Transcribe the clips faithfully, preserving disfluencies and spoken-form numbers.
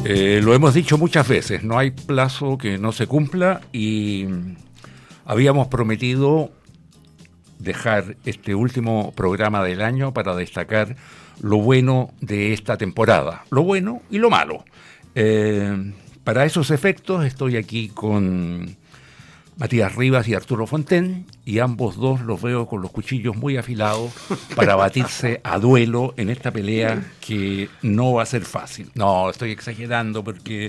Eh, lo hemos dicho muchas veces, no hay plazo que no se cumpla y habíamos prometido dejar este último programa del año para destacar lo bueno de esta temporada, lo bueno y lo malo. Eh, para esos efectos estoy aquí con Matías Rivas y Arturo Fonten, y ambos dos los veo con los cuchillos muy afilados para batirse a duelo en esta pelea que no va a ser fácil. No, estoy exagerando porque,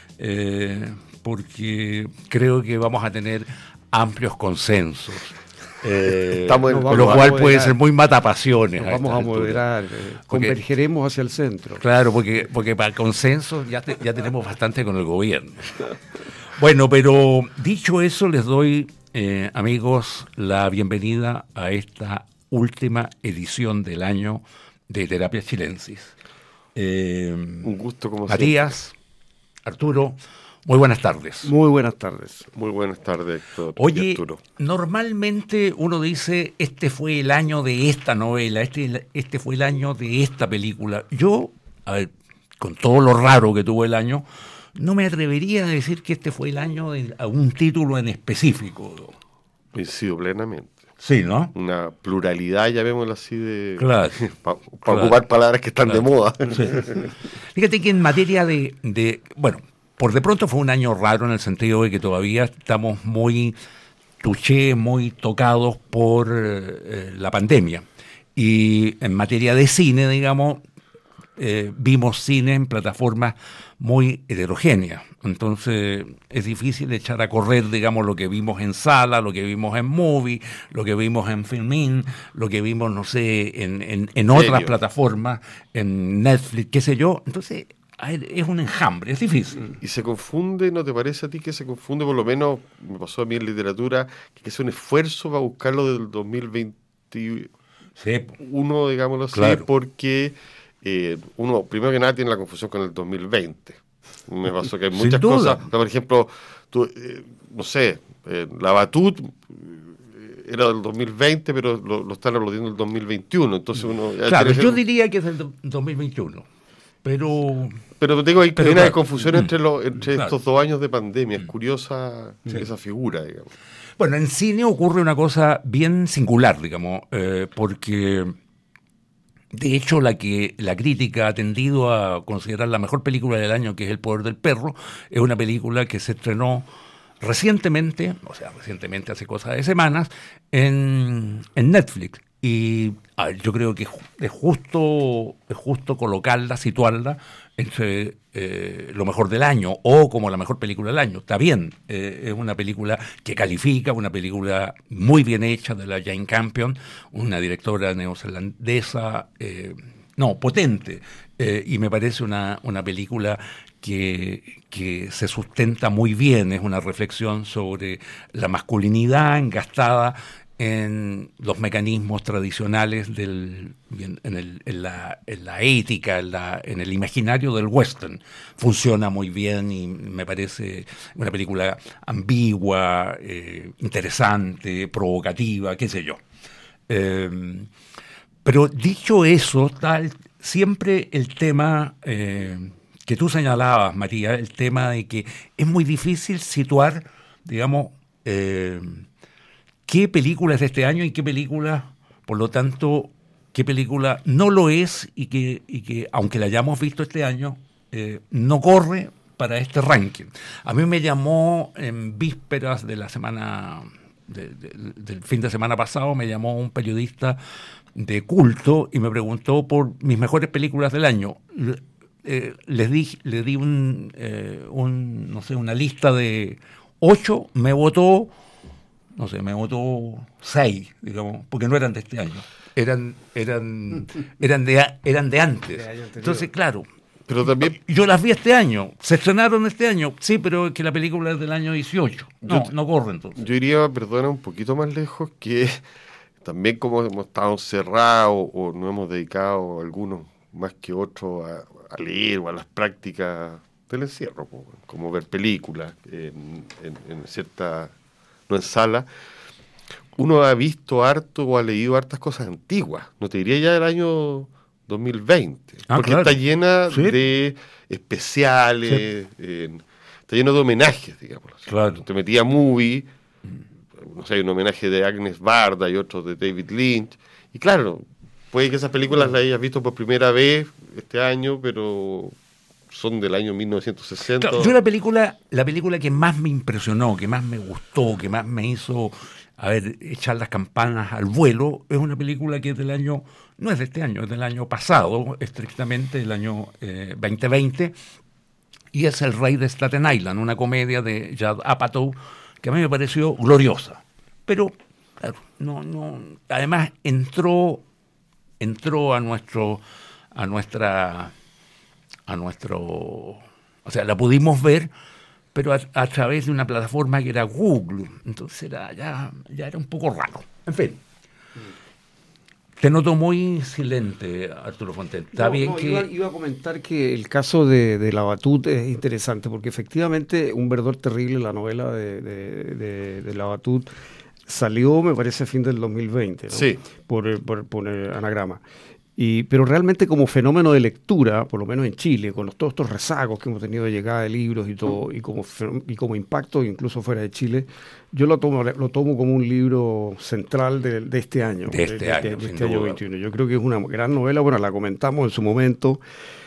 eh, porque creo que vamos a tener amplios consensos. Eh, Estamos en, lo cual puede ser muy matapasiones. Nos vamos a moderar, eh, convergeremos hacia el centro. Claro, porque, porque para el consenso ya, te, ya tenemos bastante con el gobierno. Bueno, pero dicho eso, les doy, eh, amigos, la bienvenida a esta última edición del año de Terapia Chilensis. Eh, Un gusto como Matías, siempre. Arturo, muy buenas tardes. Muy buenas tardes. Muy buenas tardes, Héctor. Oye, y Arturo. Normalmente uno dice, este fue el año de esta novela, este, este fue el año de esta película. Yo, a ver, con todo lo raro que tuvo el año, no me atrevería a decir que este fue el año de algún título en específico. Coincido plenamente. Sí, ¿no? Una pluralidad, llamémoslo así, de claro, para pa claro, ocupar palabras que están claro, de moda. Sí. Fíjate que en materia de, de, bueno, por de pronto fue un año raro en el sentido de que todavía estamos muy touché, muy tocados por eh, la pandemia. Y en materia de cine, digamos, eh, vimos cine en plataformas muy heterogéneas. Entonces es difícil echar a correr, digamos, lo que vimos en sala, lo que vimos en movie, lo que vimos en Filmin, lo que vimos, no sé, en, en, en otras plataformas, en Netflix, qué sé yo. Entonces es un enjambre, es difícil. Y se confunde, ¿no te parece a ti que se confunde? Por lo menos me pasó a mí en literatura, que es un esfuerzo para buscarlo del dos mil veintiuno, sí, digámoslo así, claro, porque eh, uno, primero que nada, tiene la confusión con el dos mil veinte. Me pasó que hay muchas cosas, por ejemplo, tú, eh, no sé, eh, la Batut era del dos mil veinte, pero lo, lo están aplaudiendo del dos mil veintiuno, entonces uno... Claro, yo ser... diría que es del dos mil veintiuno. Pero pero te digo, hay pero, una claro, confusión entre, lo, entre claro, estos dos años de pandemia. Es curiosa, sí, esa figura, digamos. Bueno, en cine ocurre una cosa bien singular, digamos, eh, porque de hecho la que la crítica ha tendido a considerar la mejor película del año, que es El poder del perro, es una película que se estrenó recientemente, o sea, recientemente hace cosas de semanas, en, en Netflix. Y a ver, yo creo que es justo, es justo colocarla, situarla entre eh, lo mejor del año o como la mejor película del año. Está bien, eh, es una película que califica, una película muy bien hecha de la Jane Campion, una directora neozelandesa, eh, no, potente, eh, y me parece una, una película que, que se sustenta muy bien, es una reflexión sobre la masculinidad engastada en los mecanismos tradicionales del, en, el, en, la, en la ética, en, la, en el imaginario del western. Funciona muy bien y me parece una película ambigua, eh, interesante, provocativa, qué sé yo. Eh, pero dicho eso, tal, siempre el tema eh, que tú señalabas, María, el tema de que es muy difícil situar, digamos, eh, qué película es de este año y qué película, por lo tanto, qué película no lo es y que, y que aunque la hayamos visto este año, eh, no corre para este ranking. A mí me llamó en vísperas de la semana, de, de, del fin de semana pasado, me llamó un periodista de culto y me preguntó por mis mejores películas del año. Eh, les di, le di un, eh, un, no sé, una lista de ocho, me votó no sé, me votó seis, digamos, porque no eran de este año, eran eran eran de eran de antes. De Entonces, claro, pero también yo las vi este año, se estrenaron este año, sí, pero es que la película es del año dieciocho. No, yo, no corre entonces. Yo iría, perdona, un poquito más lejos, que también como hemos estado encerrados o no hemos dedicado algunos más que otros a, a leer o a las prácticas del encierro, como ver películas en, en, en cierta, no en sala, uno ha visto harto o ha leído hartas cosas antiguas. No te diría ya del año dos mil veinte. Ah, porque claro. está llena Sí. de especiales, sí. eh, está lleno de homenajes, digamos. Claro. Te metía Movie, no sé, hay un homenaje de Agnes Varda y otro de David Lynch. Y claro, puede que esas películas las hayas visto por primera vez este año, pero son del año mil novecientos sesenta. Claro, yo la película, la película que más me impresionó, que más me gustó, que más me hizo a ver, echar las campanas al vuelo, es una película que es del año, no es de este año, es del año pasado, estrictamente del año eh, veinte veinte, y es El Rey de Staten Island, una comedia de Judd Apatow que a mí me pareció gloriosa. Pero, claro, no, no, además entró, entró a nuestro, a nuestra, a nuestro, o sea, la pudimos ver, pero a, a través de una plataforma que era Google, entonces era, ya, ya era un poco raro. En fin. Te noto muy silente, Arturo Fonten. Está no, bien no, que... Iba, iba a comentar que el caso de, de La Batut es interesante, porque efectivamente Un verdor terrible, la novela de, de, de, de La Batut, salió, me parece, a fin del dos mil veinte, ¿no? Sí. Por, por, por anagrama. Y, pero realmente como fenómeno de lectura, por lo menos en Chile, con los, todos estos rezagos que hemos tenido de llegada de libros y todo, y como, y como impacto incluso fuera de Chile, yo lo tomo, lo tomo como un libro central de, de este año. De este de, año, de, de sin este año duda. veintiuno. Yo creo que es una gran novela, bueno, la comentamos en su momento.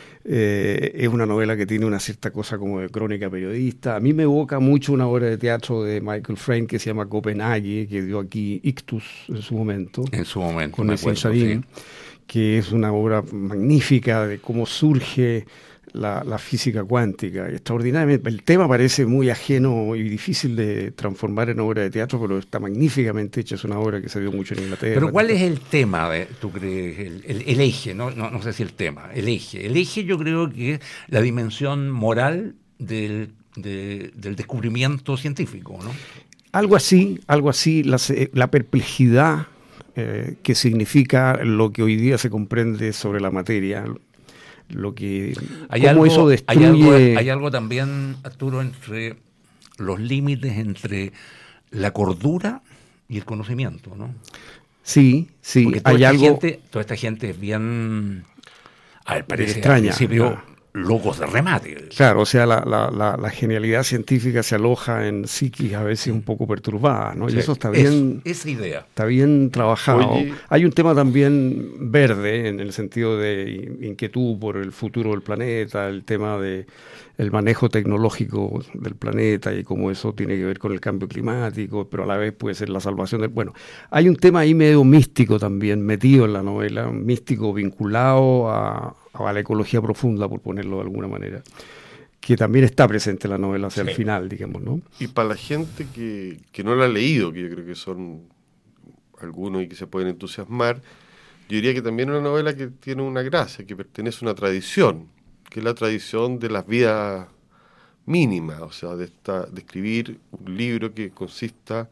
Eh, es una novela que tiene una cierta cosa como de crónica periodista. A mí me evoca mucho una obra de teatro de Michael Frayn que se llama Copenhague, que dio aquí Ictus en su momento. En su momento, con me Nassim acuerdo, Sarim, sí. que es una obra magnífica de cómo surge la, la física cuántica. Extraordinariamente, el tema parece muy ajeno y difícil de transformar en obra de teatro, pero está magníficamente hecha. Es una obra que se dio mucho en Inglaterra. Pero ¿cuál es el tema, de, tú crees, el, el, el eje? ¿no? No, no sé si el tema, el eje. El eje yo creo que es la dimensión moral del, de, del descubrimiento científico, ¿no? Algo así, algo así, la, la perplejidad eh, que significa lo que hoy día se comprende sobre la materia, lo que hay cómo algo, eso destruye. Hay algo, hay algo también, Arturo, entre los límites entre la cordura y el conocimiento, ¿no? Sí, sí. Porque toda, hay esta algo gente, toda esta gente es bien, a ver, parece extraña, al principio claro. locos de remate. Claro, o sea, la, la, la, la genialidad científica se aloja en psiquis a veces un poco perturbadas, ¿no? Sí, y eso está bien, es, esa idea. está bien trabajado. Oye. Hay un tema también verde en el sentido de inquietud por el futuro del planeta, el tema de el manejo tecnológico del planeta y cómo eso tiene que ver con el cambio climático, pero a la vez puede ser la salvación del... Bueno, hay un tema ahí medio místico también metido en la novela, un místico vinculado a, a la ecología profunda, por ponerlo de alguna manera, que también está presente en la novela hacia sí. el final, digamos, ¿no? Y para la gente que, que no la ha leído, que yo creo que son algunos y que se pueden entusiasmar, yo diría que también es una novela que tiene una gracia, que pertenece a una tradición, que es la tradición de las vidas mínimas, o sea, de, esta, de escribir un libro que consista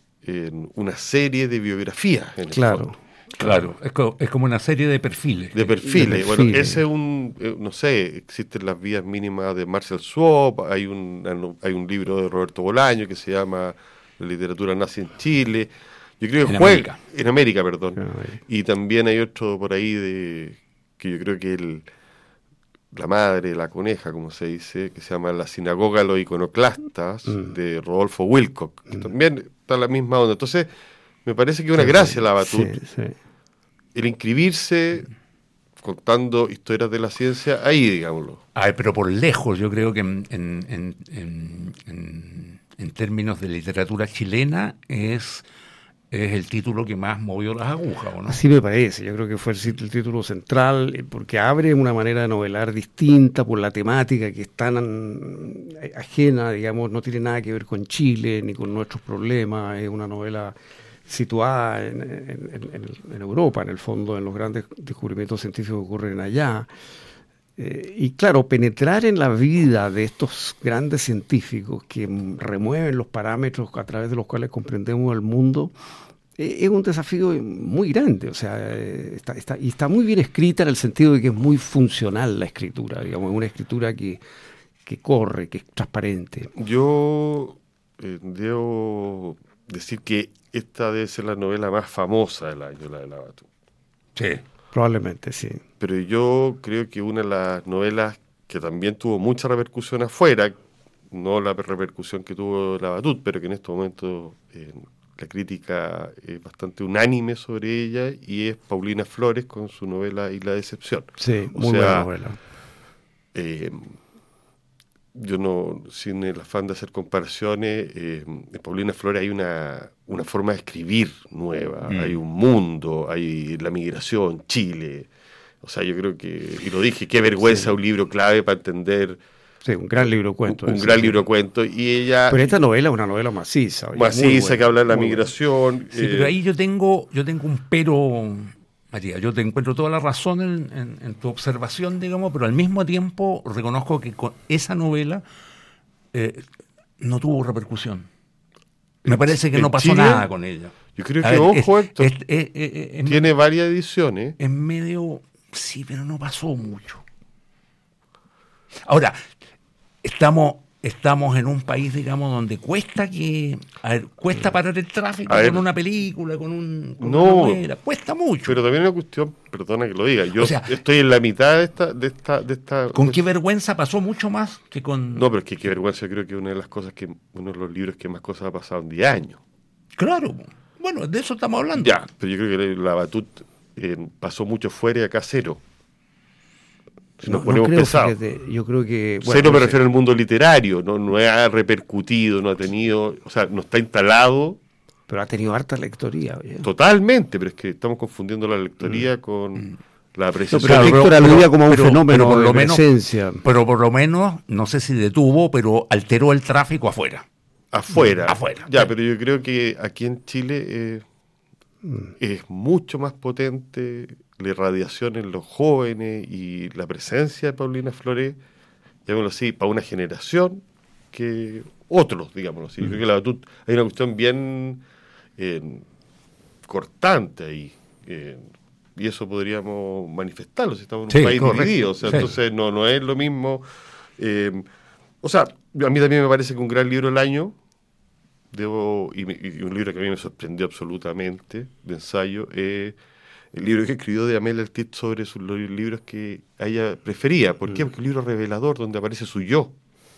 en una serie de biografías. En el claro. fondo. Claro, es, co es como una serie de perfiles. De perfiles. De perfiles. Bueno, ese es un, eh, no sé, existen las vidas mínimas de Marcel Schwab, hay un, hay un libro de Roberto Bolaño que se llama La literatura nazi en Chile. Yo creo que en juega, América. En América, perdón. En América. Y también hay otro por ahí de que yo creo que el, la madre, la coneja, como se dice, que se llama La sinagoga de los iconoclastas, mm. de Rodolfo Wilcock, que mm. también está en la misma onda. Entonces, me parece que es una sí, gracia la Batut. Sí, sí. El inscribirse contando historias de la ciencia ahí, digámoslo. Ay, pero por lejos, yo creo que en, en, en, en, en, en términos de literatura chilena es, es el título que más movió las agujas, ¿o no? Así me parece, yo creo que fue el, el título central, porque abre una manera de novelar distinta por la temática que es tan ajena, digamos, no tiene nada que ver con Chile ni con nuestros problemas, es una novela situada en, en, en, en Europa, en el fondo, en los grandes descubrimientos científicos que ocurren allá. Eh, y claro, penetrar en la vida de estos grandes científicos que remueven los parámetros a través de los cuales comprendemos el mundo, eh, es un desafío muy grande. O sea, eh, está, está, y está muy bien escrita en el sentido de que es muy funcional la escritura, digamos, es una escritura que, que corre, que es transparente. Yo eh, debo decir que esta debe ser la novela más famosa del año, la de la Batut. Sí. Probablemente, sí. Pero yo creo que una de las novelas que también tuvo mucha repercusión afuera, no la repercusión que tuvo La Batut, pero que en estos momentos eh, la crítica es bastante unánime sobre ella, y es Paulina Flores con su novela Isla Decepción. Sí, o muy sea, buena novela. Eh, yo no, sin el afán de hacer comparaciones, eh, en Paulina Flores hay una, una forma de escribir nueva, mm. hay un mundo, hay la migración, Chile. O sea, yo creo que, y lo dije, qué vergüenza, sí. Un libro clave para entender. Sí, un gran libro de cuentos. Un, un gran libro de cuentos. Y ella. Pero esta novela es una novela maciza. Oye, maciza, que habla de la migración. Sí, eh, pero ahí yo tengo, yo tengo un pero, Matías, yo te encuentro toda la razón en, en, en tu observación, digamos, pero al mismo tiempo reconozco que con esa novela eh, no tuvo repercusión. Me parece que no pasó Chile, nada con ella. Yo creo que, ver, ojo, Héctor, es, es, es, es, tiene es, varias ediciones. En medio, sí, pero no pasó mucho. Ahora, estamos estamos en un país, digamos, donde cuesta que a ver, cuesta parar el tráfico ver, con una película, con, un, con no, una novela, cuesta mucho. Pero también es una cuestión, perdona que lo diga, yo o sea, estoy en la mitad de esta... De esta, de esta ¿Con de qué vergüenza pasó mucho más que con...? No, pero es que qué vergüenza, yo creo que una de las cosas que, uno de los libros que más cosas ha pasado en diez años. Claro, bueno, de eso estamos hablando. Ya, pero yo creo que La Batut eh, pasó mucho fuera y acá cero. Si no, nos ponemos no creo, pesados. Fíjate, yo creo que... Bueno, cero me refiero al mundo literario, no, no ha repercutido, no ha tenido, o sea, no está instalado. Pero ha tenido harta lectoría. Oye. Totalmente, pero es que estamos confundiendo la lectoría mm. con mm. la apreciación. No, pero Héctor aludía como a un pero, fenómeno pero por de lo menos, presencia. Pero por lo menos, no sé si detuvo, pero alteró el tráfico afuera. Afuera. Mm. Afuera. Ya, pero yo creo que aquí en Chile eh, mm. es mucho más potente la irradiación en los jóvenes y la presencia de Paulina Flores, llamémoslo así, para una generación que otros, digámoslo así. Mm. Yo creo que La Batut hay una cuestión bien eh, cortante ahí, eh, y eso podríamos manifestarlo si estamos en un sí, país correcto. dividido. O sea, sí. Entonces no, no es lo mismo. Eh, o sea, a mí también me parece que un gran libro del año, debo y, y un libro que a mí me sorprendió absolutamente, de ensayo, es eh, el libro que escribió de Amélie Altit sobre sus libros que ella prefería. ¿Por qué? Porque es un libro revelador donde aparece su yo.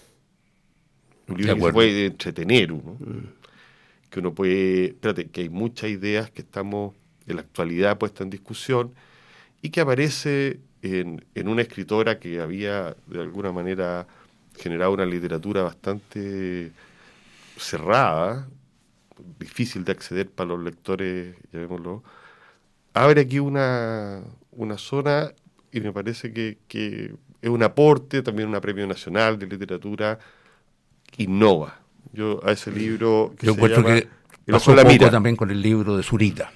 Un libro que se puede entretener uno. Mm. Que uno puede... Espérate, que hay muchas ideas que estamos en la actualidad puestas en discusión y que aparece en, en una escritora que había de alguna manera generado una literatura bastante cerrada, difícil de acceder para los lectores, llamémoslo. Abre aquí una, una zona y me parece que, que es un aporte, también un premio nacional de literatura, innova. Yo a ese libro que Yo se encuentro llama que El pasó ojo de la poco mira. También con el libro de Zurita.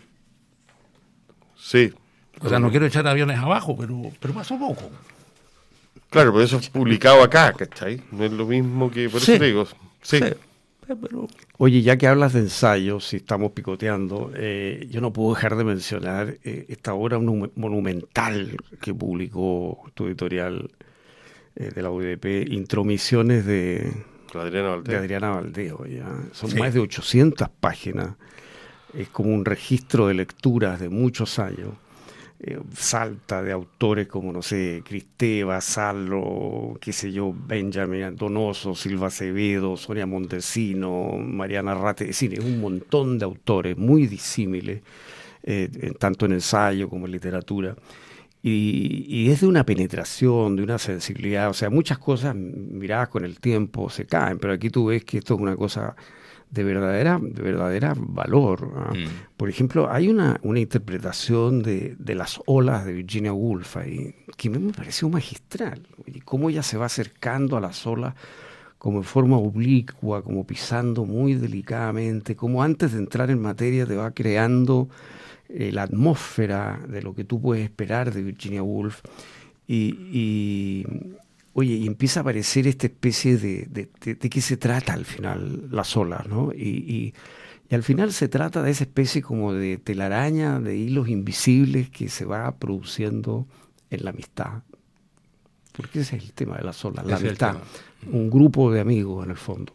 Sí. O sea, no quiero echar aviones abajo, pero, pero pasó poco. Claro, pero eso es publicado acá, ¿cachai? No es lo mismo que... Por sí. eso te digo. Sí. sí. Pero... Oye, ya que hablas de ensayos, si estamos picoteando, eh, yo no puedo dejar de mencionar eh, esta obra monumental que publicó tu editorial eh, de la U D P, Intromisiones de Adriana Valdeo. De Adriana Valdeo ya. Son sí. más de ochocientas páginas. Es como un registro de lecturas de muchos años. Eh, salta de autores como, no sé, Cristeva, Salo, qué sé yo, Benjamin Donoso, Silva Acevedo, Sonia Montesino, Mariana Rate, es decir, es un montón de autores muy disímiles, eh, tanto en ensayo como en literatura, y, y es de una penetración, de una sensibilidad, o sea, muchas cosas miradas con el tiempo se caen, pero aquí tú ves que esto es una cosa de verdadera, de verdadera valor. ¿no? Mm. Por ejemplo, hay una, una interpretación de, de las olas de Virginia Woolf ahí, que me pareció magistral. Y cómo ella se va acercando a las olas como en forma oblicua, como pisando muy delicadamente, como antes de entrar en materia te va creando eh, la atmósfera de lo que tú puedes esperar de Virginia Woolf. Y... y Oye, y empieza a aparecer esta especie de, de, de, de qué se trata al final las olas, ¿no? Y, y, y al final se trata de esa especie como de telaraña, de hilos invisibles que se va produciendo en la amistad. Porque ese es el tema de las olas, la amistad. Un grupo de amigos en el fondo.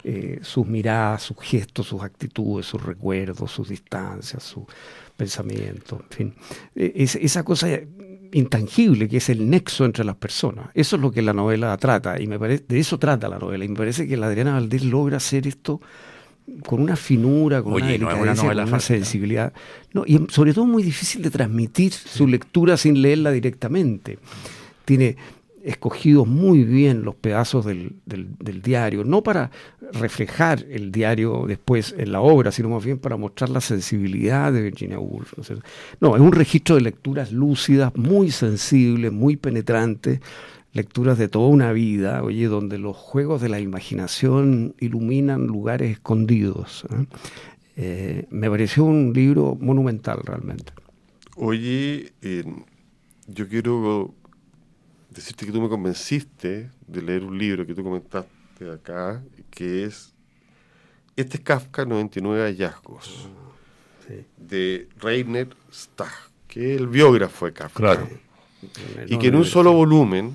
eh, sus miradas, sus gestos, sus actitudes, sus recuerdos, sus distancias, sus pensamientos, en fin. Eh, es, esa cosa intangible que es el nexo entre las personas. Eso es lo que la novela trata, y me parece, de eso trata la novela, y me parece que la Adriana Valdés logra hacer esto con una finura, con Oye, una no es una novela con una fácil, sensibilidad. No, y sobre todo muy difícil de transmitir sí. su lectura sin leerla directamente. Tiene escogidos muy bien los pedazos del, del, del diario, no para reflejar el diario después en la obra, sino más bien para mostrar la sensibilidad de Virginia Woolf. O sea, no, es un registro de lecturas lúcidas, muy sensibles, muy penetrantes, lecturas de toda una vida, oye, donde los juegos de la imaginación iluminan lugares escondidos. ¿eh? Eh, me pareció un libro monumental realmente. Oye, eh, yo quiero decirte que tú me convenciste de leer un libro que tú comentaste acá, que es Este es Kafka, noventa y nueve hallazgos, sí. de Rainer Stach, que es el biógrafo de Kafka. Claro. Y que en un solo volumen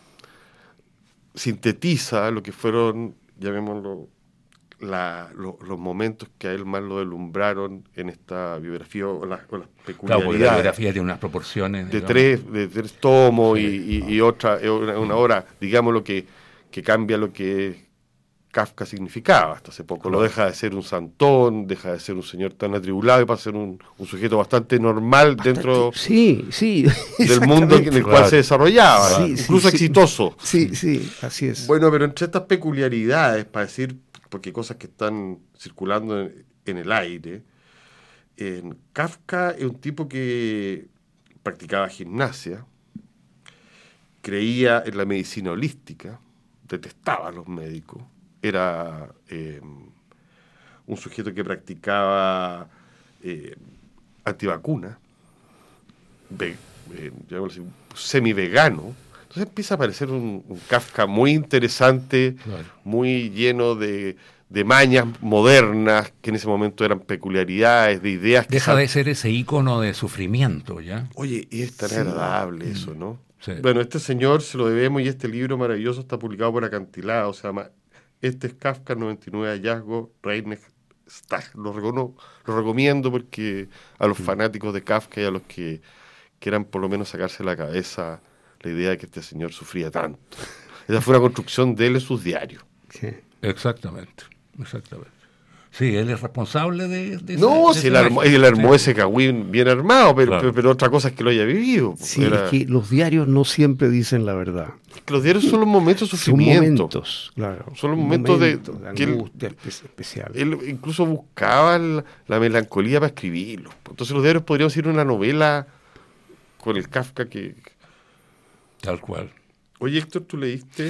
sintetiza lo que fueron, llamémoslo, la, lo, los momentos que a él más lo deslumbraron en esta biografía, o las, o las peculiaridades. Claro, la biografía tiene unas proporciones. De tres, de tres tomos, sí, y, y, no. y otra, una, una obra, digámoslo, que, que cambia lo que Kafka significaba hasta hace poco. Claro. Lo deja de ser un santón, deja de ser un señor tan atribulado y pasa a ser un, un sujeto bastante normal bastante, dentro sí, sí, del mundo en el cual claro. se desarrollaba, sí, incluso sí, exitoso. Sí, sí, así es. Bueno, pero entre estas peculiaridades, para decir, porque cosas que están circulando en, en el aire, en Kafka es un tipo que practicaba gimnasia, creía en la medicina holística, detestaba a los médicos, era eh, un sujeto que practicaba eh, antivacuna, ve, eh, así, semi-vegano. Entonces empieza a aparecer un, un Kafka muy interesante, claro. muy lleno de, de mañas modernas, que en ese momento eran peculiaridades, de ideas. Deja que de ser ese ícono de sufrimiento, ¿ya? Oye, y es tan sí. agradable eso, ¿no? Sí. Bueno, este señor se lo debemos, y este libro maravilloso está publicado por Acantilado, se llama Este es Kafka, noventa y nueve hallazgos, Rainer Stach. Lo, recono, lo recomiendo porque a los sí. fanáticos de Kafka y a los que quieran por lo menos sacarse la cabeza la idea de que este señor sufría tanto. Esa fue una construcción de él en sus diarios. Sí. Exactamente, exactamente. Sí, él es responsable de... de no, ese, si de él armó, él armó sí. ese cagüín bien armado, pero, claro. pero, pero otra cosa es que lo haya vivido. Sí, era... es que los diarios no siempre dicen la verdad. Es que los diarios son los momentos de sufrimiento. Son momentos, claro. Son los momentos momento de, de que angustia él, especial. Él incluso buscaba la, la melancolía para escribirlo. Entonces los diarios podrían ser una novela con el Kafka que... Tal cual. Oye, Héctor, ¿tú leíste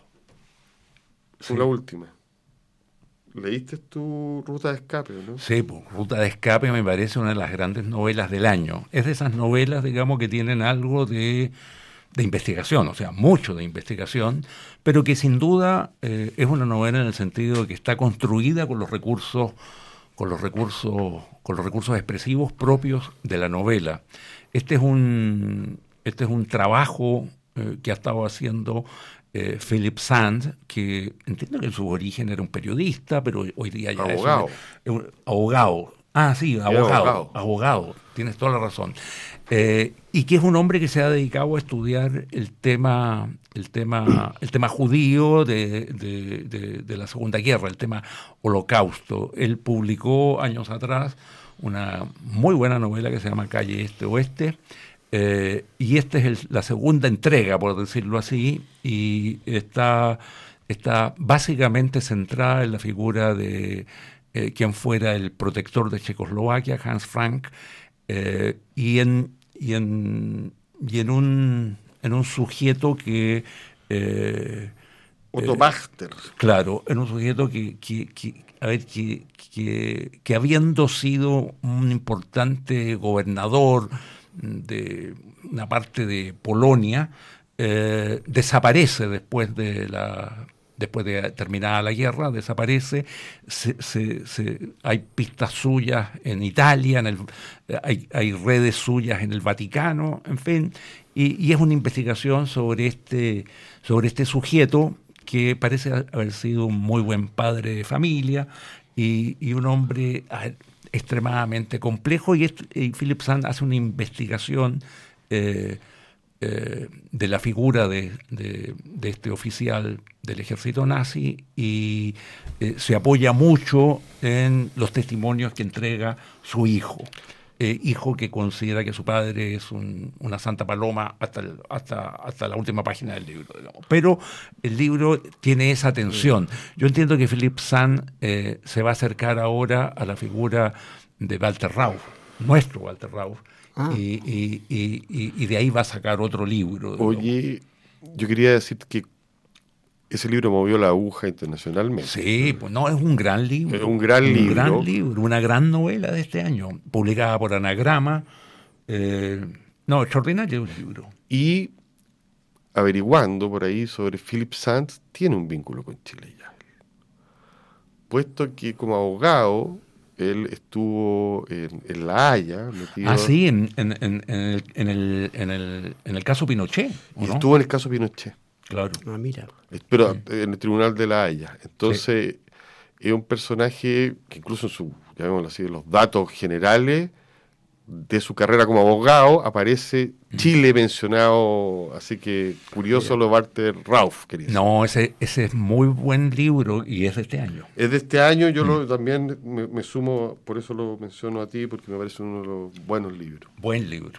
sí. la última? ¿Leíste tu Ruta de Escape, no? Sí, pues, Ruta de Escape me parece una de las grandes novelas del año. Es de esas novelas, digamos, que tienen algo de, de investigación, o sea, mucho de investigación, pero que sin duda eh, es una novela en el sentido de que está construida con los recursos, con los recursos, con los recursos expresivos propios de la novela. Este es un, este es un trabajo eh, que ha estado haciendo Eh, Philip Sand, que entiendo que en su origen era un periodista, pero hoy día ya abogado. es un, un abogado. Ah, sí, abogado, abogado, abogado, tienes toda la razón. Eh, y que es un hombre que se ha dedicado a estudiar el tema, el tema, el tema judío de, de, de, de la Segunda Guerra, el tema holocausto. Él publicó años atrás una muy buena novela que se llama Calle Este Oeste. Eh, y esta es el, la segunda entrega, por decirlo así, y está, está básicamente centrada en la figura de eh, quien fuera el protector de Checoslovaquia, Hans Frank, eh, y, en, y, en, y en, un, en un sujeto que... Eh, Otto Bachter. Eh, claro, en un sujeto que, que, que a ver, que, que, que habiendo sido un importante gobernador de una parte de Polonia, eh, desaparece después de la después de terminada la guerra, desaparece, se, se, se, hay pistas suyas en Italia, en el, hay, hay redes suyas en el Vaticano, en fin, y, y es una investigación sobre este, sobre este sujeto que parece haber sido un muy buen padre de familia y, y un hombre extremadamente complejo, y, y Philip Sand hace una investigación eh, eh, de la figura de, de, de este oficial del ejército nazi, y eh, se apoya mucho en los testimonios que entrega su hijo. Eh, hijo que considera que su padre es un, una santa paloma hasta, el, hasta, hasta la última página del libro, digamos. Pero el libro tiene esa tensión. Yo entiendo que Philip Sand eh, se va a acercar ahora a la figura de Walter Rauff, nuestro Walter Rauff, ah. y, y, y, y de ahí va a sacar otro libro. Oye, yo quería decir que ese libro movió la aguja internacionalmente. Sí, pues no, es un gran libro. Es un gran un libro. Un gran libro, una gran novela de este año, publicada por Anagrama. Eh, no, extraordinario el libro. Y averiguando por ahí sobre Philip Sand, tiene un vínculo con Chile ya. Puesto que como abogado, él estuvo en, en La Haya. Metido, ah, sí, en, en, en, en, el, en, el, en, el, en el caso Pinochet. Y ¿no? estuvo en el caso Pinochet. Claro. Ah, mira. Pero sí. en el Tribunal de La Haya. Entonces, sí. Es un personaje que incluso en su, llamémoslo así, los datos generales de su carrera como abogado aparece Chile mencionado, así que curioso sí. Lo Walter Rauff, querido. No, ese, ese es muy buen libro y es de este año. Es de este año, yo mm. lo, también me, me sumo, por eso lo menciono a ti, porque me parece uno de los buenos libros. Buen libro.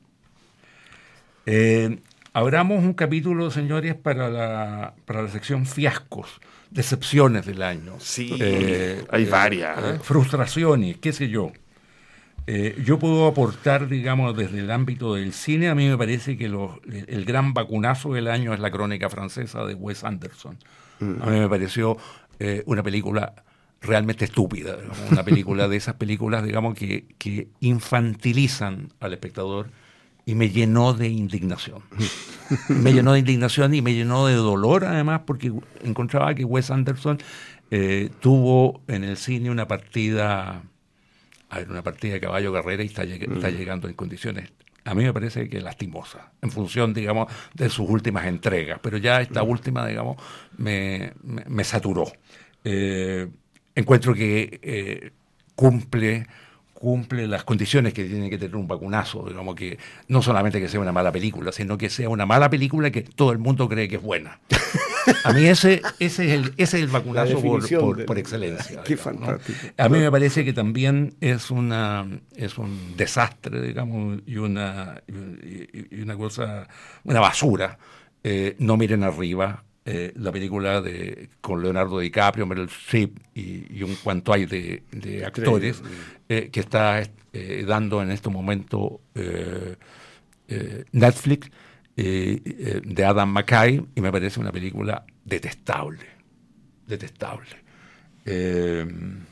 Eh... Abramos un capítulo, señores, para la, para la sección fiascos, decepciones del año. Sí, eh, hay eh, varias. Eh, frustraciones, qué sé yo. Eh, yo puedo aportar, digamos, desde el ámbito del cine. A mí me parece que los, el gran vacunazo del año es La Crónica Francesa de Wes Anderson. Mm. A mí me pareció eh, una película realmente estúpida, digamos, una película de esas películas, digamos, que, que infantilizan al espectador. Y me llenó de indignación. Me llenó de indignación y me llenó de dolor, además, porque encontraba que Wes Anderson eh, tuvo en el cine una partida, a ver, una partida de caballo carrera y está, lleg- está llegando en condiciones, a mí me parece que lastimosas, en función, digamos, de sus últimas entregas. Pero ya esta última, digamos, me, me, me saturó. Eh, encuentro que eh, cumple... cumple las condiciones que tiene que tener un vacunazo, digamos, que no solamente que sea una mala película, sino que sea una mala película que todo el mundo cree que es buena. A mí ese, ese, es, el, ese es el vacunazo por, por, de... por excelencia. Qué digamos, fantástico. ¿no? A mí me parece que también es una es un desastre, digamos, y una, y, y una cosa, una basura. Eh, no miren arriba. Eh, la película de con Leonardo DiCaprio, Meryl Streep y, y un cuanto hay de, de actores eh, que está eh, dando en este momento eh, eh, Netflix eh, eh, de Adam McKay, y me parece una película detestable, detestable. Eh,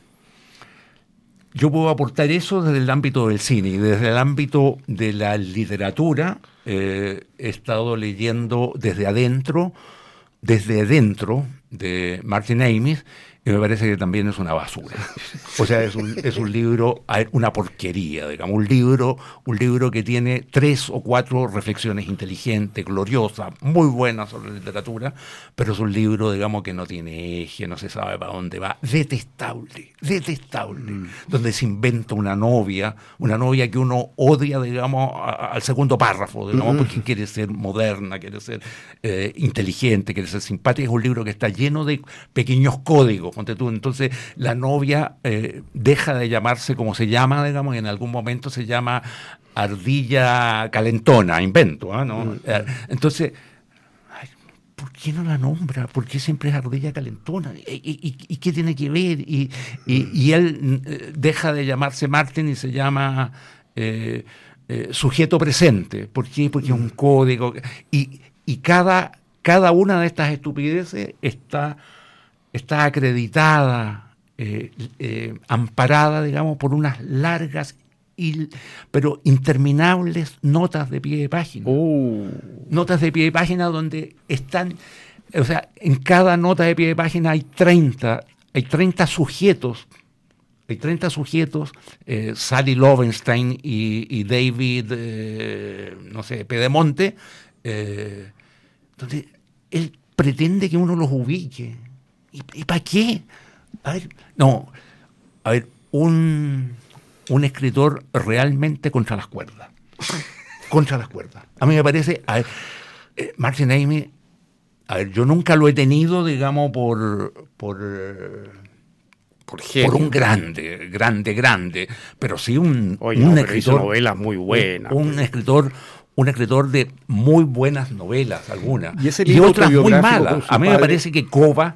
yo puedo aportar eso desde el ámbito del cine, y desde el ámbito de la literatura eh, he estado leyendo desde adentro desde dentro de Martin Amis, y me parece que también es una basura. O sea, es un, es un libro, una porquería, digamos, un libro, un libro que tiene tres o cuatro reflexiones inteligentes, gloriosas, muy buenas sobre literatura, pero es un libro, digamos, que no tiene eje, no se sabe para dónde va, detestable, detestable, mm. donde se inventa una novia, una novia que uno odia, digamos, a, al segundo párrafo, digamos, mm. porque quiere ser moderna, quiere ser eh, inteligente, quiere ser simpática. Es un libro que está lleno de pequeños códigos. Entonces la novia eh, deja de llamarse como se llama, digamos, y en algún momento se llama Ardilla Calentona, invento, ¿eh? ¿no? Mm. Entonces, ay, ¿por qué no la nombra? ¿Por qué siempre es Ardilla Calentona? ¿Y, y, y qué tiene que ver? Y, y, y él eh, deja de llamarse Martin y se llama eh, eh, sujeto presente. ¿Por qué? Porque es un código. Y, y cada, cada una de estas estupideces está... está acreditada, eh, eh, amparada, digamos, por unas largas y, pero interminables notas de pie de página. Oh. Notas de pie de página donde están, o sea, en cada nota de pie de página hay treinta, hay treinta sujetos, hay treinta sujetos, eh, Sally Lovenstein y, y David, eh, no sé, Pedemonte, eh, donde él pretende que uno los ubique. ¿Y, y para qué? A ver, no, a ver, un, un escritor realmente contra las cuerdas. Contra las cuerdas. A mí me parece, a ver, eh, Martin Amis, a ver, yo nunca lo he tenido, digamos, por... por Por, por un grande, grande, grande, pero sí un, Oye, un no, escritor... hizo novelas muy buenas. Un, un escritor... un escritor de muy buenas novelas, algunas, y, ese y otras muy malas. A mí padre, me parece que Cova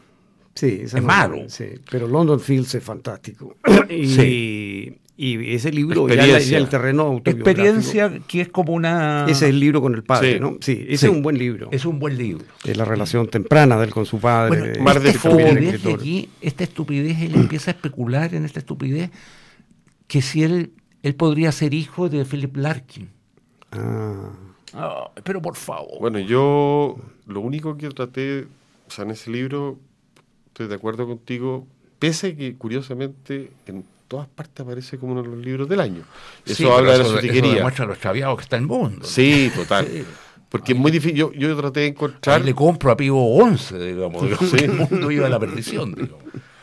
sí, es no, malo. Sí, pero London Fields es fantástico. y, sí. y ese libro, ya, la, ya el terreno autobiográfico. Experiencia que es como una... Ese es el libro con el padre, sí. ¿no? Sí, ese sí. es un buen libro. Es un buen libro. Es la relación temprana de él con su padre. Bueno, Mar de esta estupidez de aquí, esta estupidez, él empieza a especular en esta estupidez que si él, él podría ser hijo de Philip Larkin. Ah... Oh, pero por favor. Bueno, yo lo único que traté, o sea, en ese libro, estoy de acuerdo contigo, pese a que curiosamente en todas partes aparece como uno de los libros del año. Eso sí, habla de la eso, sotiquería. Eso demuestra lo extraviado que está el mundo. Sí, total. Sí. Porque ahí, es muy difícil, yo, yo traté de encontrar... Ahí le compro a Pío once, digamos, sí. El mundo iba a la perdición, digamos.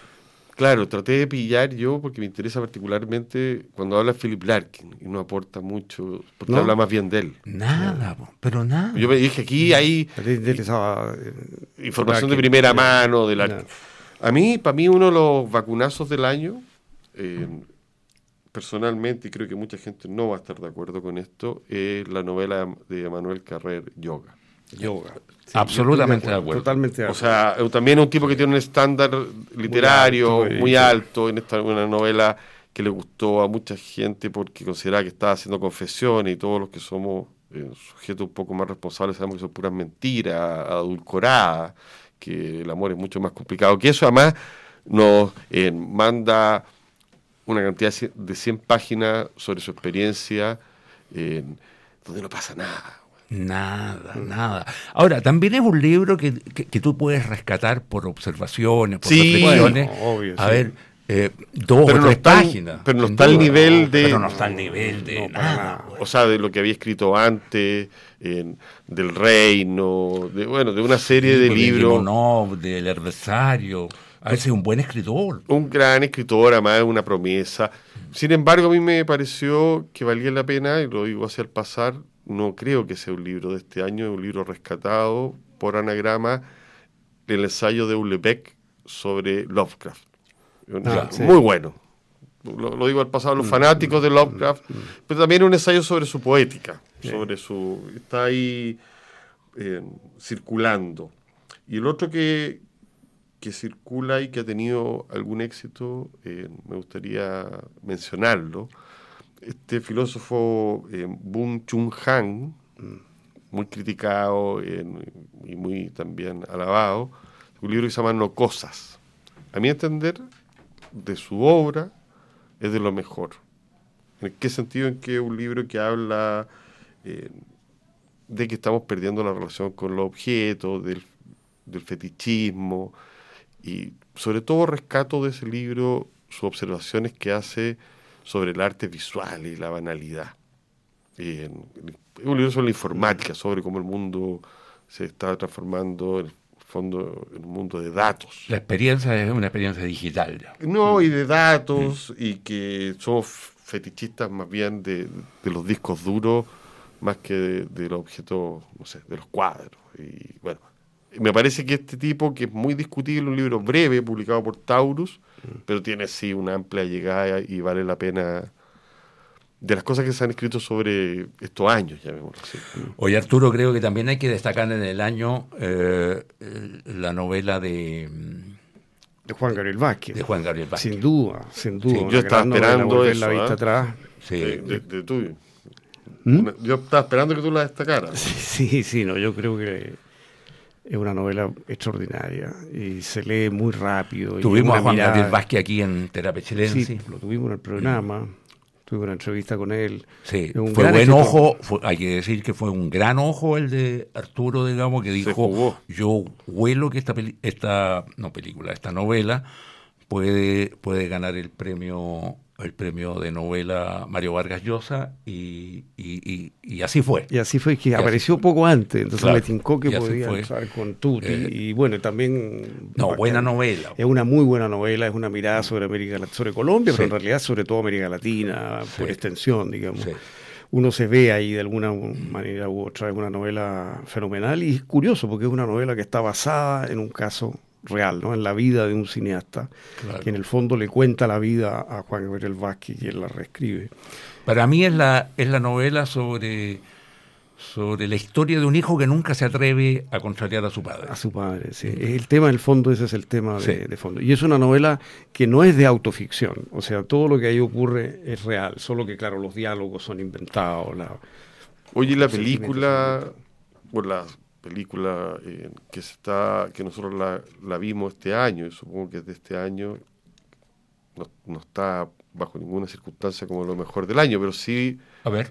Claro, traté de pillar yo porque me interesa particularmente cuando habla Philip Larkin y no aporta mucho, porque ¿no? habla más bien de él. Nada, no. pero nada. Yo me dije, aquí hay interesaba, información Larkin, de primera ya, mano de Larkin. Ya. A mí, para mí, uno de los vacunazos del año, eh, personalmente, y creo que mucha gente no va a estar de acuerdo con esto, es la novela de Emmanuel Carrère, Yoga. Yoga. Sí, absolutamente de acuerdo. Totalmente de acuerdo. O sea, también es un tipo que tiene un estándar literario muy alto, muy alto en esta una novela que le gustó a mucha gente porque consideraba que estaba haciendo confesiones y todos los que somos eh, sujetos un poco más responsables sabemos que son puras mentiras, adulcoradas, que el amor es mucho más complicado que eso. Además, nos eh, manda una cantidad de cien páginas sobre su experiencia eh, donde no pasa nada. Nada, nada. Ahora, también es un libro que, que, que tú puedes rescatar por observaciones, por sí, reflexiones. Bueno, obvio, a sí. ver, eh, dos pero o no tres está, páginas. Pero no está al nivel de... Pero no está al nivel de no, nada. nada. O sea, de lo que había escrito antes, en, del Reino, de, bueno, de una serie sí, de de libros. Limonov, del Adversario. A veces es un buen escritor. Un gran escritor, además es una promesa. Sin embargo, a mí me pareció que valía la pena, y lo digo hacia el pasar, no creo que sea un libro de este año, es un libro rescatado por anagrama, el ensayo de Houellebecq sobre Lovecraft. Ah, sí. Muy bueno. Lo, lo digo al pasado, los fanáticos de Lovecraft, pero también un ensayo sobre su poética, sí. sobre su... está ahí eh, circulando. Y el otro que, que circula y que ha tenido algún éxito, eh, me gustaría mencionarlo. Este filósofo eh, Bung Chun Han, muy criticado eh, y muy también alabado, un libro que se llama No Cosas. A mi entender, de su obra, es de lo mejor. ¿En qué sentido? En que es un libro que habla eh, de que estamos perdiendo la relación con los objetos, del, del fetichismo, y sobre todo rescato de ese libro sus observaciones que hace sobre el arte visual y la banalidad. Eh, es un libro sobre la informática, sobre cómo el mundo se está transformando en el fondo en un mundo de datos. La experiencia es una experiencia digital. Ya. No, y de datos, mm. y que somos fetichistas más bien de, de los discos duros, más que de, de los objetos, no sé, de los cuadros. Y bueno, me parece que este tipo, que es muy discutible, un libro breve, publicado por Taurus, mm. pero tiene sí una amplia llegada y vale la pena, de las cosas que se han escrito sobre estos años, llamémoslo así. Oye, Arturo, creo que también hay que destacar en el año eh, la novela de... De Juan Gabriel Vázquez. De Juan Gabriel Vázquez. Sin duda, sin duda. Sí, yo estaba esperando eso, la vista ¿eh? atrás. Sí. De, de, de tuyo. ¿Mm? Una, yo estaba esperando que tú la destacaras. Sí, sí, sí, no, yo creo que es una novela extraordinaria y se lee muy rápido. Tuvimos y a Juan mirada... Gabriel Vázquez aquí en Terapia Chilense. Sí, lo tuvimos en el programa. Mm. Tuve una entrevista con él. Sí, un fue buen escritor. Ojo, fue, hay que decir que fue un gran ojo el de Arturo, digamos, que dijo, yo huelo que esta, peli esta no película, esta novela puede, puede ganar el premio el premio de novela Mario Vargas Llosa y, y, y, y así fue. Y así fue, que y apareció así, poco antes, entonces claro, me tincó que podía estar con Tutti. Eh, y bueno, también... No, bacán, buena novela. Es una muy buena novela, es una mirada sobre América sobre Colombia, sí. pero en realidad sobre todo América Latina, sí. por extensión, digamos. Sí. Uno se ve ahí de alguna manera u otra, es una novela fenomenal y es curioso porque es una novela que está basada en un caso real, ¿no? En la vida de un cineasta, claro. que en el fondo le cuenta la vida a Juan Gabriel Vázquez, quien la reescribe. Para mí es la, es la novela sobre, sobre la historia de un hijo que nunca se atreve a contrariar a su padre. A su padre, sí. Mm. Es el tema, en el fondo, ese es el tema de, sí. de fondo. Y es una novela que no es de autoficción, o sea, todo lo que ahí ocurre es real, solo que, claro, los diálogos son inventados. La, Oye, la película, bueno, la película eh, que está que nosotros la, la vimos este año, y supongo que es de este año, no, no está bajo ninguna circunstancia como lo mejor del año, pero sí... A ver...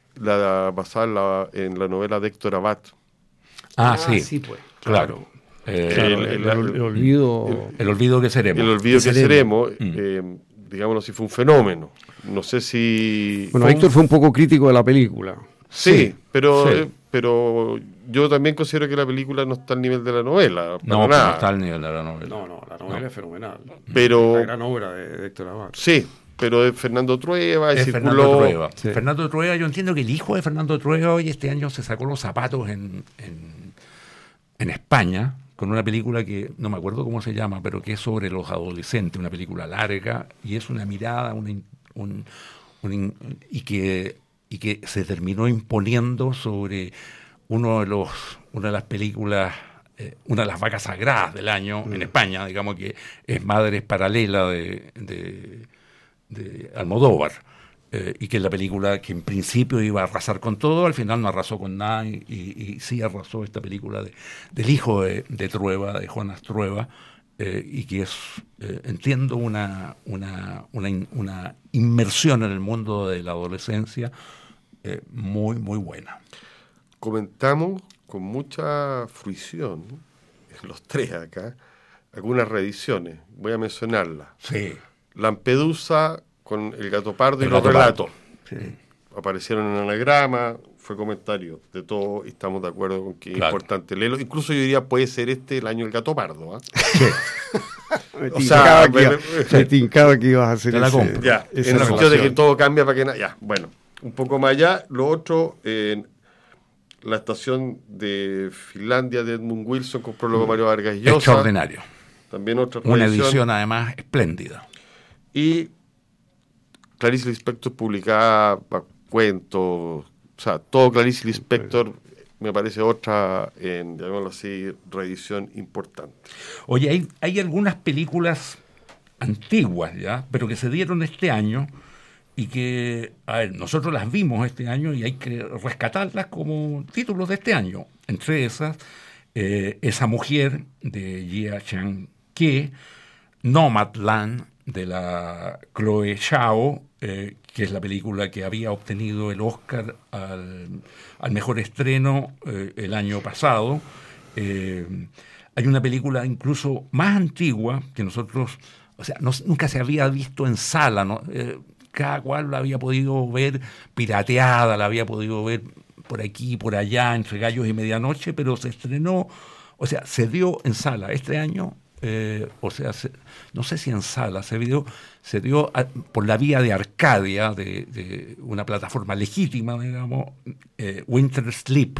La basada en la, en la novela de Héctor Abad. Ah, ah sí, sí pues, claro. Eh, claro el, el, el, el olvido el, el olvido que seremos. El olvido que, que seremos, seremos mm. eh, digámoslo así, fue un fenómeno. No sé si... Bueno, Héctor fue un poco crítico de la película. Sí, sí pero, sí. Eh, pero yo también considero que la película no está al nivel de la novela. No, no está al nivel de la novela. No, no, la novela no. es fenomenal. Pero, la gran obra de, de Héctor Abad. Sí, pero es Fernando Trueba, es circuló... Fernando Trueba. Sí. Fernando Trueba, yo entiendo que el hijo de Fernando Trueba hoy este año se sacó los zapatos en, en, en España con una película que no me acuerdo cómo se llama, pero que es sobre los adolescentes, una película larga y es una mirada una, un, un, y que y que se terminó imponiendo sobre uno de los una de las películas eh, una de las vacas sagradas del año mm. en España, digamos que es Madres Paralela de, de de Almodóvar, eh, y que es la película que en principio iba a arrasar con todo, al final no arrasó con nada y, y, y sí arrasó esta película de, del hijo de, de Trueba, de Jonas Trueba, eh, y que es, eh, entiendo, una, una, una, in, una inmersión en el mundo de la adolescencia eh, muy, muy buena. Comentamos con mucha fruición, los tres acá, algunas reediciones, voy a mencionarlas. Sí. Lampedusa con El Gato Pardo y los relatos. Sí. Aparecieron en anagrama, fue comentario de todo y estamos de acuerdo con que claro. es importante leerlo. Incluso yo diría puede ser este el año del Gato Pardo. ¿eh? Sí. me, o sea, me, me, me tincaba que ibas a hacer la compra. Ya, en el sentido de que todo cambia para que nada. Ya, bueno, un poco más allá. Lo otro, en eh, la estación de Finlandia de Edmund Wilson con prólogo mm. Mario Vargas Llosa. Extraordinario. También otra Una edición, edición además espléndida. Y Clarice Lispector publicaba cuentos, o sea, todo Clarice Lispector me parece otra, en, llamémoslo así, reedición importante. Oye, hay, hay algunas películas antiguas ya, pero que se dieron este año y que, a ver, nosotros las vimos este año y hay que rescatarlas como títulos de este año. Entre esas, eh, Esa mujer de Jia Chang-ke, Nomadland de la Chloe Zhao, eh, que es la película que había obtenido el Oscar al, al mejor estreno eh, el año pasado. Eh, hay una película incluso más antigua que nosotros, o sea, no, nunca se había visto en sala, ¿no? Eh, cada cual la había podido ver pirateada, la había podido ver por aquí, por allá, entre gallos y medianoche, pero se estrenó, o sea, se dio en sala este año. Eh, o sea, se, no sé si en sala, se dio, se dio a, por la vía de Arcadia, de, de una plataforma legítima, digamos, eh, Winter Sleep,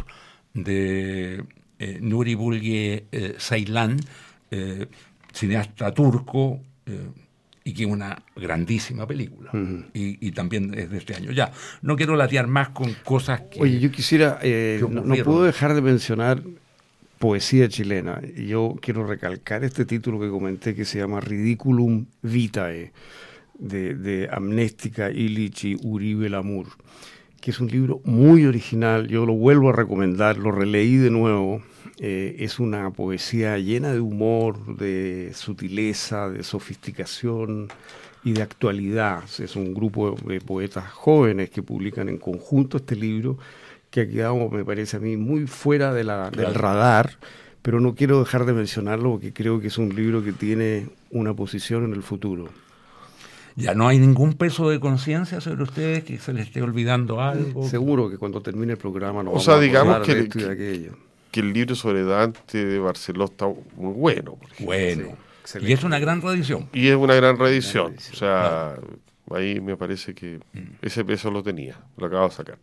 de eh, Nuri Bilge eh, Ceylan, eh, cineasta turco, eh, y que es una grandísima película. Uh-huh. y, y también es de este año. Ya, no quiero latear más con cosas que... Oye, yo quisiera, eh, no, no puedo dejar de mencionar poesía chilena. Y yo quiero recalcar este título que comenté que se llama Ridiculum Vitae, de, de Amnéstica Illich y Uribe Lamour, que es un libro muy original. Yo lo vuelvo a recomendar, lo releí de nuevo. Eh, es una poesía llena de humor, de sutileza, de sofisticación y de actualidad. Es un grupo de poetas jóvenes que publican en conjunto este libro, que ha quedado, me parece a mí, muy fuera de la, del radar, pero no quiero dejar de mencionarlo porque creo que es un libro que tiene una posición en el futuro. Ya no hay ningún peso de conciencia sobre ustedes, que se les esté olvidando algo. Seguro que cuando termine el programa no o vamos sea, a digamos que, de esto y de que, aquello. que el libro sobre Dante de Barceló está muy bueno. Bueno, sí, y es una gran reedición. Y es una gran reedición. O sea, claro. Ahí me parece que ese peso lo tenía, lo acabo de sacar.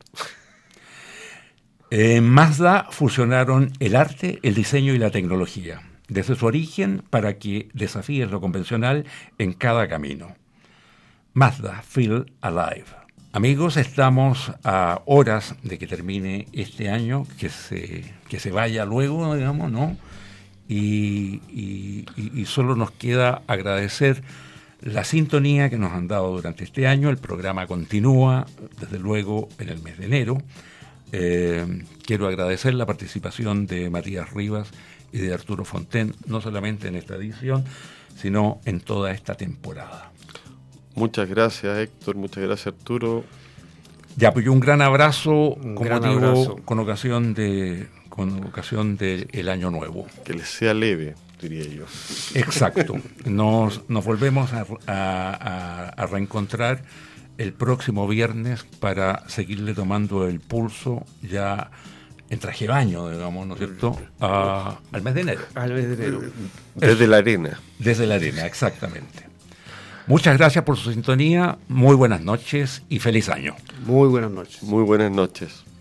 En Mazda fusionaron el arte, el diseño y la tecnología, desde su origen para que desafíes lo convencional en cada camino. Mazda, Feel Alive. Amigos, estamos a horas de que termine este año, que se, que se vaya luego, digamos, ¿no? Y, y, y solo nos queda agradecer la sintonía que nos han dado durante este año. El programa continúa, desde luego, en el mes de enero. Eh, quiero agradecer la participación de Matías Rivas y de Arturo Fonten, no solamente en esta edición, sino en toda esta temporada. Muchas gracias, Héctor, muchas gracias, Arturo. Ya, pues un gran abrazo, un como gran digo, abrazo. con ocasión de con ocasión del Año Nuevo. Que les sea leve, diría yo. Exacto. Nos, nos volvemos a, a, a reencontrar el próximo viernes para seguirle tomando el pulso ya en traje de baño, digamos, ¿no es cierto?, a, al mes de enero. Al mes de enero. Desde la arena. Desde la arena, exactamente. Muchas gracias por su sintonía, muy buenas noches y feliz año. Muy buenas noches. Muy buenas noches.